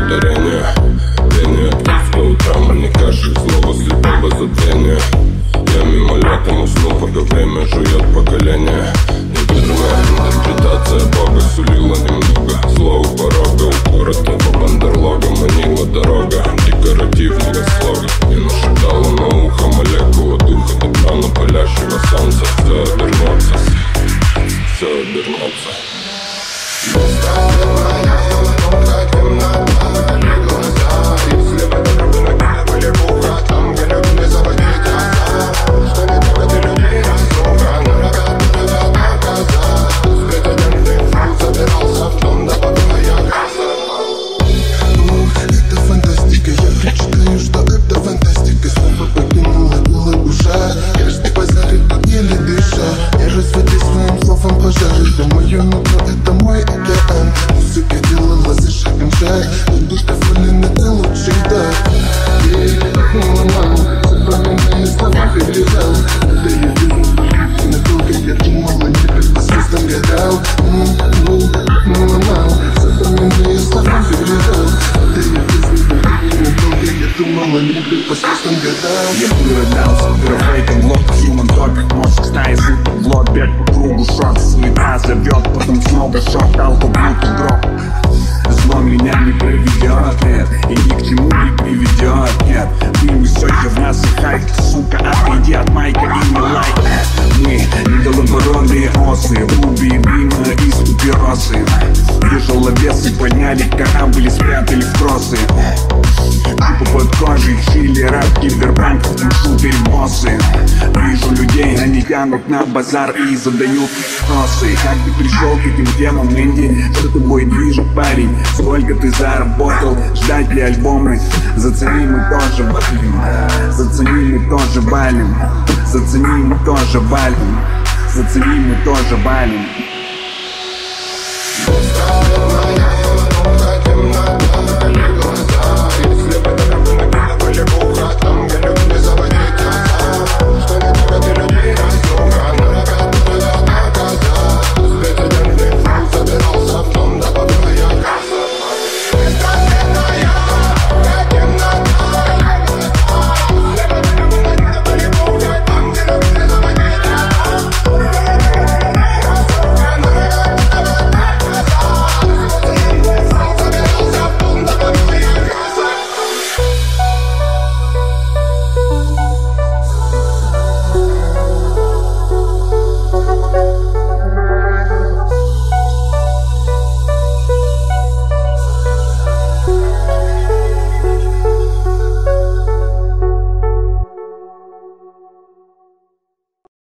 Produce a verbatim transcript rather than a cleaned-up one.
повторение. Пение по утрам, а не кашель, снова слепого забвения. Я мимолетом уснул, пока время жует поколение. Неверная интерпретация Бога сулила немного зло у порога. Укоротно по бандерлогам манила дорога декоративного слога. И нашептала на ухо молекула духа добра на палящего солнца. Все обернется, все обернется. Думаю, нутро это мой океан. Музыка делала за шагом шаг. Подушка фолина, ты лучший дар. И мама, запоминай слова передал. Это я вижу, надолго я думала, не как по звездам гадал. Мама, запоминай слова передал. Это я вижу, надолго я думала, не как по звездам гадал. Я выродался, графейтом в лоб, human topic. Мозг стаи звук в лоб, бег по кругу, шок, суета зовет, потом снова шок, алко, блуд, дроп. Зло меня не проведет, нет, и ни к чему не приведет, нет. Ты все в нас и хайп, сука, отойди от майка и не лайк. Мы голобородные осы, клубе дыма из папиросы. Тяжеловесы подняли корабль и спрятали в тросы. Типа под кожей чили, рэп, киберпанк, шутер-боссы. Вижу людей, они тянут на базар и задают вопросы. Как ты пришел к этим темам, Энди? Что тобой движет, парень? Сколько ты заработал? Ждать ли альбомы? Зацени, мы тоже валим. Зацени, мы тоже валим. Зацени, мы тоже валим. Зацени, мы тоже валим.